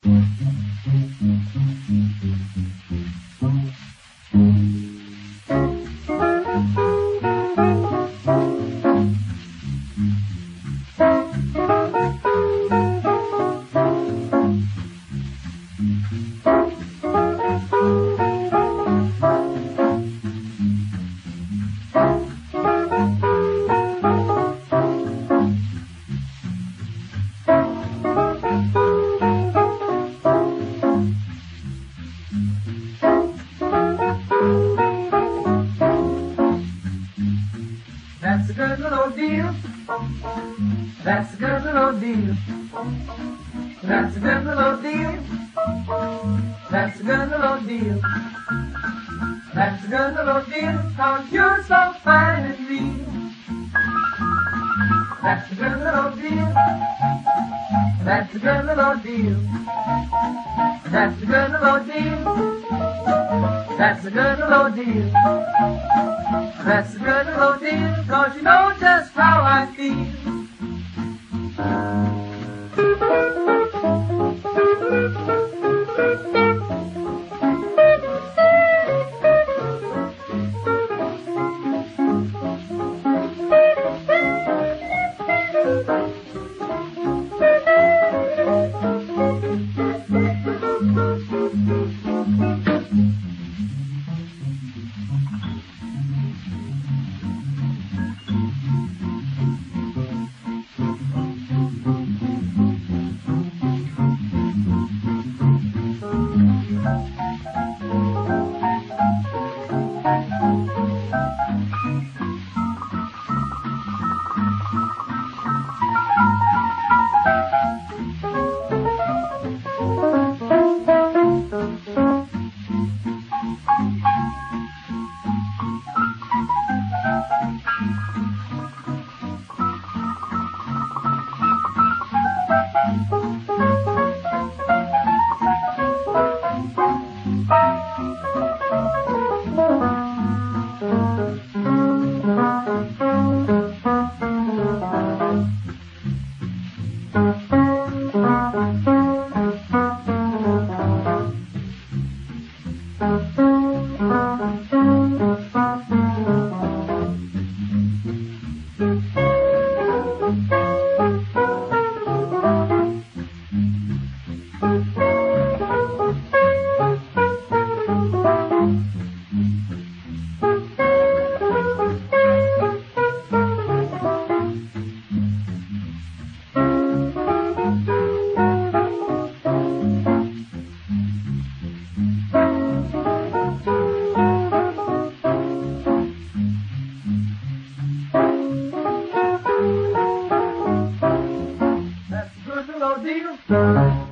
That's a good little deal. That's a good little deal. That's a good little deal. That's a good little deal. That's a good little deal, 'cause you're so fine and real. That's a good little deal. That's a good little deal. That's a good little deal. That's a good little deal. That's a good little deal, 'cause you know just how I feel. Deal.